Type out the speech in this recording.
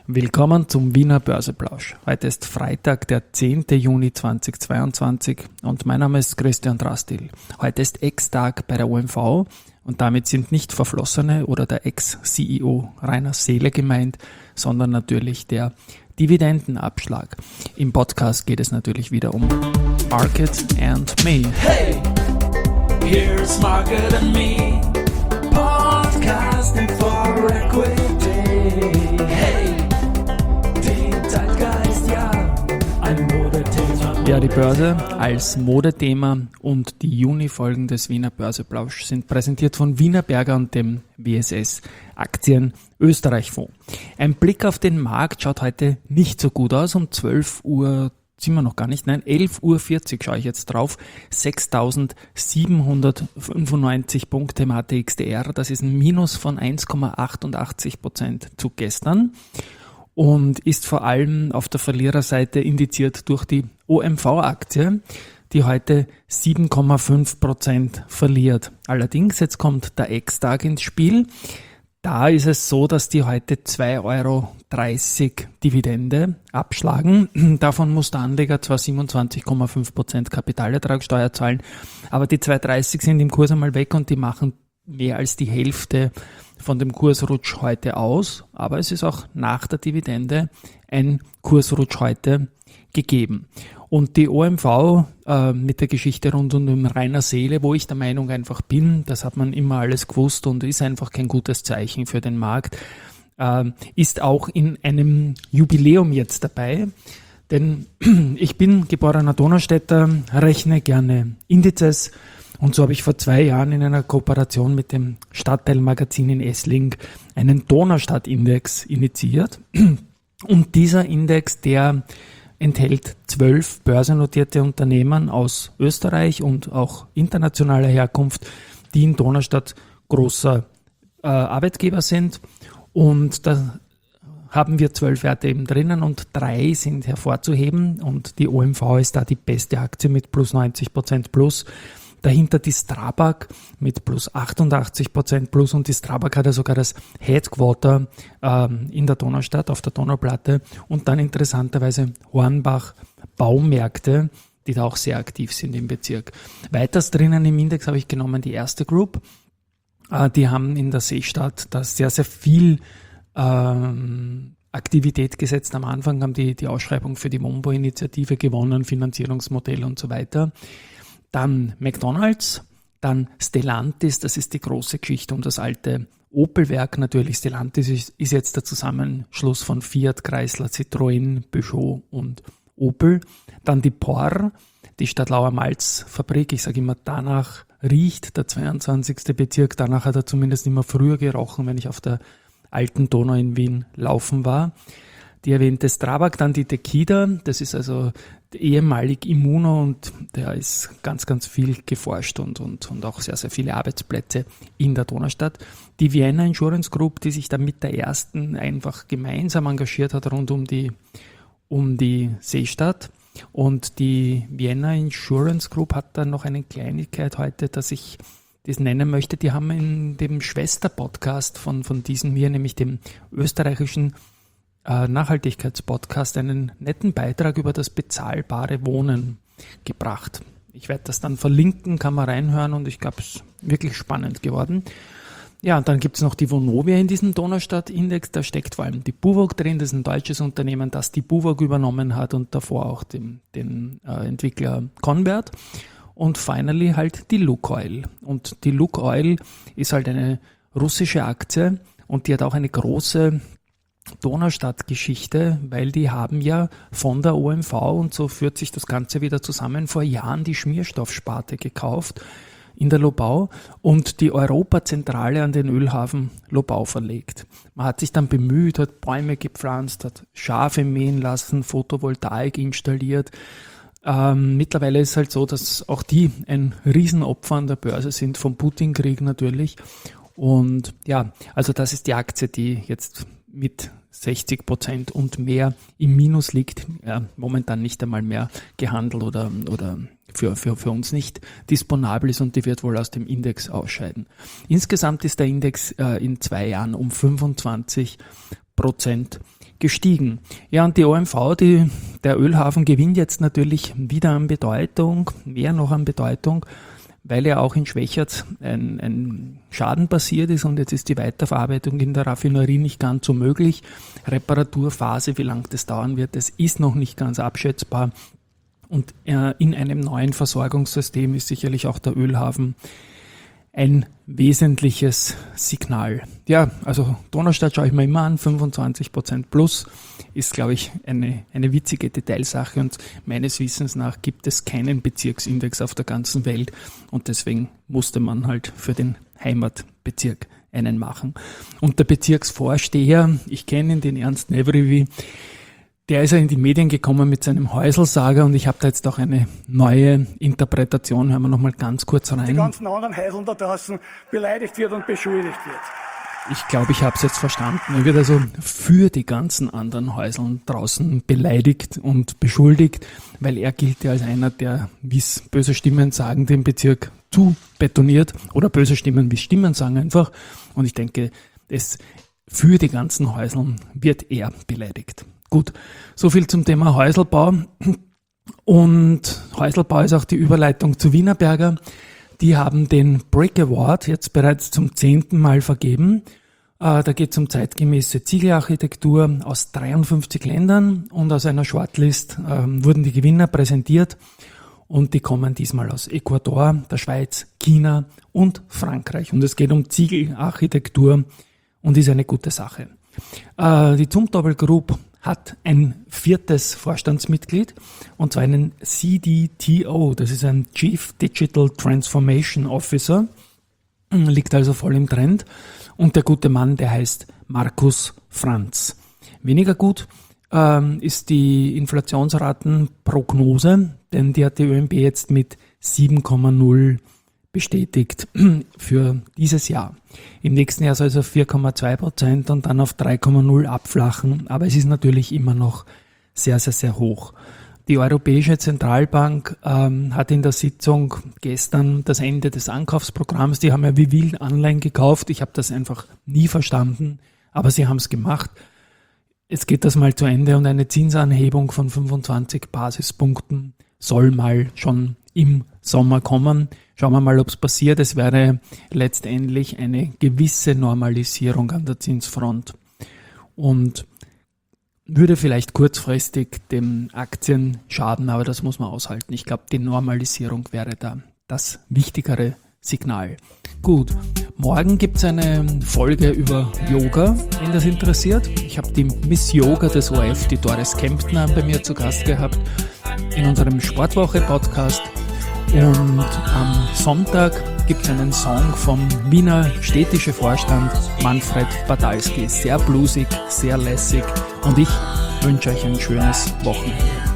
Willkommen zum Wiener Börseplausch. Heute ist Freitag, der 10. Juni 2022 und mein Name ist Christian Drastil. Heute ist Ex-Tag bei der OMV und damit sind nicht Verflossene oder der Ex-CEO Rainer Seele gemeint, sondern natürlich der Dividendenabschlag. Im Podcast geht es natürlich wieder um Market and Me. Hey, here's Market and Me, podcasting for equity. Hey, die Zeitgeist, ja, ein Modethema. Ja, die Börse als Modethema und die Juni-Folgen des Wiener Börseplausch sind präsentiert von Wienerberger und dem WSS Aktien Österreich Fonds. Ein Blick auf den Markt schaut heute nicht so gut aus. Um 12 Uhr sind wir noch gar nicht, nein, 11.40 Uhr schaue ich jetzt drauf, 6.795 Punkte im ATXDR, das ist ein Minus von 1,88% zu gestern und ist vor allem auf der Verliererseite indiziert durch die OMV-Aktie, die heute 7,5% verliert. Allerdings, jetzt kommt der Ex-Tag ins Spiel. Da ist es so, dass die heute 2,30 Euro Dividende abschlagen. Davon muss der Anleger zwar 27,5% Kapitalertragssteuer zahlen, aber die 2,30 sind im Kurs einmal weg und die machen mehr als die Hälfte von dem Kursrutsch heute aus. Aber es ist auch nach der Dividende ein Kursrutsch heute gegeben. Und die OMV mit der Geschichte rund um den Rainer Seele, wo ich der Meinung einfach bin, das hat man immer alles gewusst und ist einfach kein gutes Zeichen für den Markt, ist auch in einem Jubiläum jetzt dabei. Denn ich bin geborener Donaustädter, rechne gerne Indizes und so habe ich vor 2 Jahren in einer Kooperation mit dem Stadtteilmagazin in Essling einen Donaustadt-Index initiiert. Und dieser Index, der enthält 12 börsennotierte Unternehmen aus Österreich und auch internationaler Herkunft, die in Donaustadt großer Arbeitgeber sind. Und da haben wir 12 Werte eben drinnen und 3 sind hervorzuheben. Und die OMV ist da die beste Aktie mit plus 90% plus. Dahinter die Strabag mit plus 88% plus und die Strabag hat ja sogar das Headquarter in der Donaustadt, auf der Donauplatte und dann interessanterweise Hornbach Baumärkte, die da auch sehr aktiv sind im Bezirk. Weiters drinnen im Index habe ich genommen die Erste Group. Die haben in der Seestadt da sehr, sehr viel Aktivität gesetzt. Am Anfang haben die Ausschreibung für die Mombo-Initiative gewonnen, Finanzierungsmodell und so weiter. Dann McDonald's, dann Stellantis, das ist die große Geschichte um das alte Opel-Werk natürlich. Stellantis ist jetzt der Zusammenschluss von Fiat, Chrysler, Citroën, Peugeot und Opel. Dann die POR, die Stadtlauer Malzfabrik, ich sage immer, danach riecht der 22. Bezirk, danach hat er zumindest immer früher gerochen, wenn ich auf der alten Donau in Wien laufen war. Die erwähnte Strabag, dann die Tequila, das ist also ehemalig Immuno und da ist ganz, ganz viel geforscht und auch sehr, sehr viele Arbeitsplätze in der Donaustadt. Die Vienna Insurance Group, die sich da mit der ersten einfach gemeinsam engagiert hat rund um die Seestadt. Und die Vienna Insurance Group hat dann noch eine Kleinigkeit heute, dass ich das nennen möchte. Die haben in dem Schwester-Podcast von diesem hier, nämlich dem österreichischen Nachhaltigkeitspodcast, einen netten Beitrag über das bezahlbare Wohnen gebracht. Ich werde das dann verlinken, kann man reinhören und ich glaube, es ist wirklich spannend geworden. Ja, und dann gibt es noch die Vonovia in diesem Donaustadt-Index, da steckt vor allem die Buwog drin, das ist ein deutsches Unternehmen, das die Buwog übernommen hat und davor auch den Entwickler Convert. Und finally halt die Lukoil. Und die Lukoil ist halt eine russische Aktie und die hat auch eine große Donaustadt-Geschichte, weil die haben ja von der OMV und so führt sich das Ganze wieder zusammen, vor Jahren die Schmierstoffsparte gekauft in der Lobau und die Europazentrale an den Ölhafen Lobau verlegt. Man hat sich dann bemüht, hat Bäume gepflanzt, hat Schafe mähen lassen, Photovoltaik installiert. Mittlerweile ist es halt so, dass auch die ein Riesenopfer an der Börse sind, vom Putin-Krieg natürlich. Und ja, also das ist die Aktie, die jetzt mit 60% und mehr im Minus liegt, ja, momentan nicht einmal mehr gehandelt oder für uns nicht disponabel ist und die wird wohl aus dem Index ausscheiden. Insgesamt ist der Index in 2 Jahren um 25% gestiegen. Ja, und die OMV, der Ölhafen gewinnt jetzt natürlich wieder an Bedeutung, mehr noch an Bedeutung, weil ja auch in Schwechat ein Schaden passiert ist und jetzt ist die Weiterverarbeitung in der Raffinerie nicht ganz so möglich. Reparaturphase, wie lange das dauern wird, das ist noch nicht ganz abschätzbar. Und in einem neuen Versorgungssystem ist sicherlich auch der Ölhafen ein wesentliches Signal. Ja, also Donaustadt schaue ich mir immer an, 25% plus ist, glaube ich, eine witzige Detailsache und meines Wissens nach gibt es keinen Bezirksindex auf der ganzen Welt und deswegen musste man halt für den Heimatbezirk einen machen. Und der Bezirksvorsteher, ich kenne ihn, den Ernst Nevrivi, der ist ja in die Medien gekommen mit seinem Häuselsager und ich habe da jetzt auch eine neue Interpretation. Hören wir nochmal ganz kurz rein. Die ganzen anderen Häuseln da draußen beleidigt wird und beschuldigt wird. Ich glaube, ich habe es jetzt verstanden. Er wird also für die ganzen anderen Häuseln draußen beleidigt und beschuldigt, weil er gilt ja als einer, der, wie es böse Stimmen sagen, den Bezirk zu betoniert oder böse Stimmen wie Stimmen sagen einfach. Und ich denke, für die ganzen Häuseln wird er beleidigt. Gut, soviel zum Thema Häuselbau. Und Häuselbau ist auch die Überleitung zu Wienerberger. Die haben den Brick Award jetzt bereits zum 10. Mal vergeben. Da geht es um zeitgemäße Ziegelarchitektur aus 53 Ländern und aus einer Shortlist wurden die Gewinner präsentiert und die kommen diesmal aus Ecuador, der Schweiz, China und Frankreich. Und es geht um Ziegelarchitektur und ist eine gute Sache. Die Zumtobel Group hat ein 4. Vorstandsmitglied und zwar einen CDTO, das ist ein Chief Digital Transformation Officer, liegt also voll im Trend und der gute Mann, der heißt Markus Franz. Weniger gut ist die Inflationsratenprognose, denn die hat die ÖMB jetzt mit 7,0 bestätigt für dieses Jahr. Im nächsten Jahr soll es auf 4,2% und dann auf 3,0 abflachen, aber es ist natürlich immer noch sehr, sehr, sehr hoch. Die Europäische Zentralbank hat in der Sitzung gestern das Ende des Ankaufsprogramms, die haben ja wie wild Anleihen gekauft, ich habe das einfach nie verstanden, aber sie haben es gemacht. Jetzt geht das mal zu Ende und eine Zinsanhebung von 25 Basispunkten soll mal schon im Sommer kommen. Schauen wir mal, ob es passiert. Es wäre letztendlich eine gewisse Normalisierung an der Zinsfront und würde vielleicht kurzfristig den Aktien schaden, aber das muss man aushalten. Ich glaube, die Normalisierung wäre da das wichtigere Signal. Gut, morgen gibt es eine Folge über Yoga, wenn das interessiert. Ich habe die Miss Yoga des ORF, die Doris Kemptner, bei mir zu Gast gehabt in unserem Sportwoche-Podcast. Und am Sonntag gibt es einen Song vom Wiener städtische Vorstand Manfred Badalski. Sehr bluesig, sehr lässig und ich wünsche euch ein schönes Wochenende.